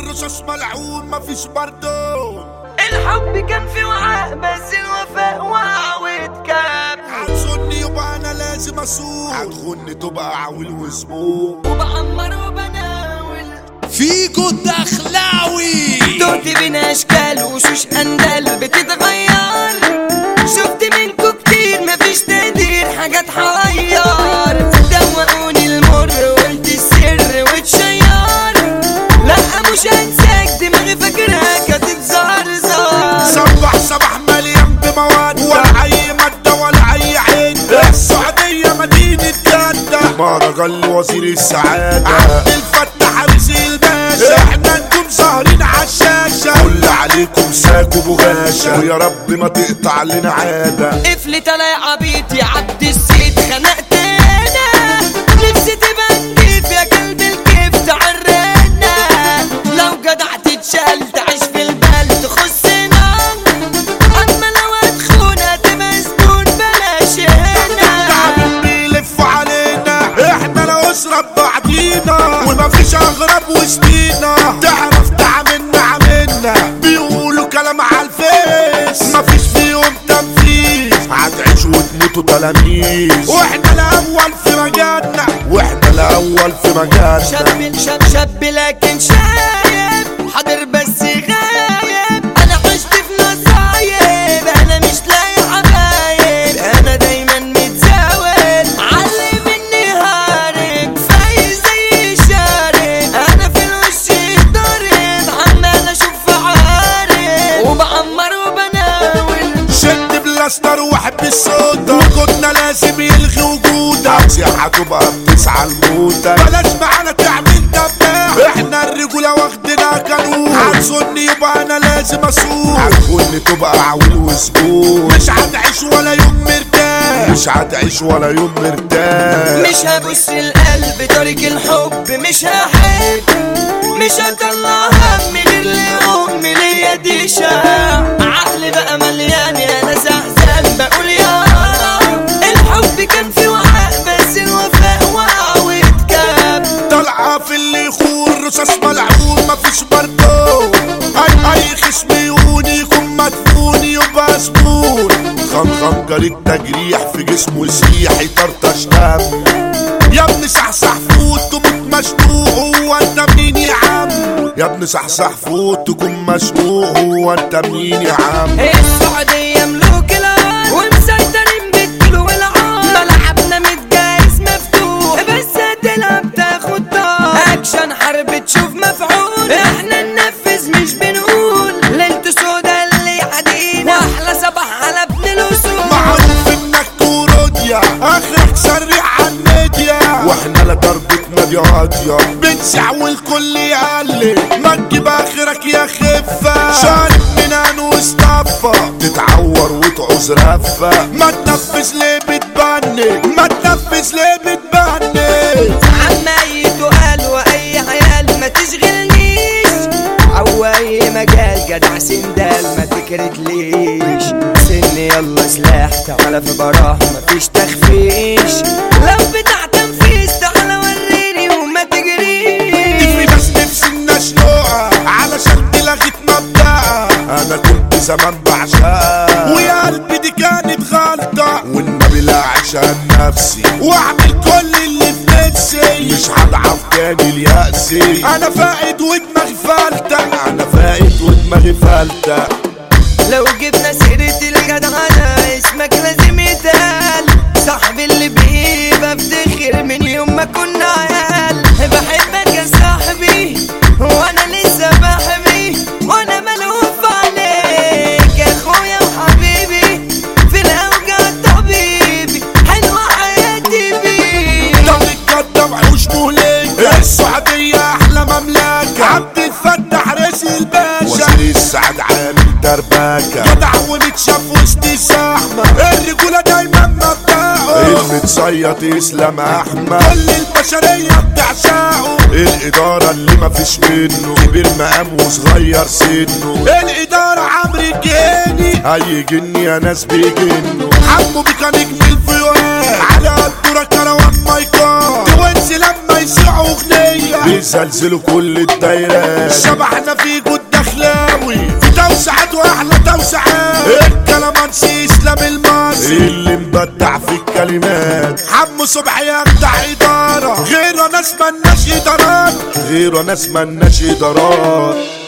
الرصاص ملعون مفيش بردون. الحب كان في وعاء بس الوفاء وقع واتكب. هتخني يبقى انا لازم اسوق، هتخني تبقى عويل وزبون، وبعمر وبناول فيكو الدخلاوي. دوت بين اشكال وشوش اندال بتتغير. شفت منكو كتير مفيش تقدير حاجات حغير. دوقوني المر وقلت السر واتشير. لا مش هنساك دماغي فاكرها هتتزرزر. صبح مليان بمواد ولا اي مادة ولا اي عين. السعودية مدينة جدة، مهرجان وزير السعادة عبد الفتاح رزق الباشا. احنا انتم ظاهرين عالشاشة، كل عليكم ساكوا بغاشة، ويا رب ما تقطع لنا عادة. قفلت انا يا عبيط يا عبد السيد خنقت انا. نفسي تبقى نضيف يا قلب الكيف تعرنا. لو جدع تتشال تعيش في البال تخصنا. اما لو هتخونا تبقى زبون بلاش هنا. تعبين بيلفوا علينا، احنا الاسرة ببعضينا ومفيش اغراب وسطينا. تعرف عملنا بيقولوا كلام عالفيس، مفيش فيهم تنفيذ. هتعيشوا وتموتوا تلاميذ، واحنا الاول في مجالنا، واحنا الاول في مجالنا. شاب لكن شايب حاضر بس غايب. انا عشت في نصايب انا مش لاقي حبايب. انا دايما متزاول علي مني هارب. فايز زي شارب انا في الوش ضارب. عمال اشوف عارب وبعمر وبناول. شد بلاستر وحب الصودا، وجودنا لازم يلغي وجودك. نصيحة تبقى بتسعى لموتك، بلاش معانا تعمل دباح. احنا الرجولة واخدنا قانون، هتظني يبقى انا لازم اسوق. هتخوني تبقى عويل وزبون، مش هتعيش ولا يوم مرتاح، مش هتعيش ولا يوم مرتاح. مش هبص القلب طريق الحب مش هحب. مش هطلع هم غير لأم ليا دي شاع. عقلي بقى مليان يا ناس احزان بقول يا رب. الحب كان في وعاء بس الوفاء وقع واتكب. طالعة في اللي يخون رصاص ملعون مفيش بردون. اي خصم يهوني يكون مدفون يبقى زبون. خنخنجر التجريح في جسمه يسيح يطرطش دم. يا ابني صحصح فوت تموت مشنوق، هو انت مين يا عم؟ يا ابني صحصح فوت تكون مشنوق، هو انت مين يا عم؟ السعودية ملوك الارض ومسيطرين بالكيلو والعار. ملعبنا متجايز مفتوح بس هتلعب تاخد طار. اكشن حرب تشوف مفعول. احنا ننفذ مش بنقول. ليلة سودا اللي عادينا واحلى صباح على ابن الوصول. معروف انك كوروديا اخرك سريع عالميديا، واحنا لا ضربتنا دي قاضية بنسع والكل يقلب. ما تجيب اخرك يا خفة، شارب منان واصطفى تتعور وتعوز رفة. ما تنفذ ليه بتبني، ما تنفذ ليه بتبني. عمايته قال واي عيال ما تشغلنيش. او اي مجال جدع سندال ما تكرتليش. سني يلا سلاح تعالى في براح مفيش تخفيش. لو بتاع تنفيذ تعالى وريني وما تجريش. في ناس نفسي نشنقها علشان دي لغت مبدأها. انا كنت زمان بعشقها ويا قلبي دي كانت غلطة، والنبي لا عشان نفسي واعمل كل اللي في نفسي. مش هضعف تاني ليأسي، انا فاقد ودماغي فلتة، انا فاقد ودماغي فلتة. لو جبنا سيرة الجدعنة اسمك لازم يتقال. صاحبي اللي بيه بفتخر من يوم ما كنا عيال. بحبك يا صاحبي وانا لسه بحبي، وانا ملهوف عليك يا اخويا وحبيبي. في الاوجع طبيبي حلوة حياتي بيك. طب الجدة وحوش مهلكة، السعودية احلى مملكة. عبد الفتاح رزق الباشا وزير السعادة عامل دربكة. جدع ومتشاف وسط الزحمة، الرجولة دايما مبدأه. المتصيط اسلام احمد كل البشرية بتعشقه. الادارة ده اللي مفيش منه، كبير مقام وصغير سنه. الإدارة عمرو الجاني أي جن يا ناس بيجنوا. حمو بيكا نجم الفيوان على الدورة كروان مايكات، توانسي لما يسمعوا أغنية بيزلزلوا كل الدايرات. شبحنا فيكوا الدخلاوي في توسعات وأحلى توسعات، الكلامانسي إسلام المصري اللي مبدع في الكلمات. حمو صبحي يخدع إدارة غيره ناس ملناش إدارات، غيره ناس ملناش إدارات.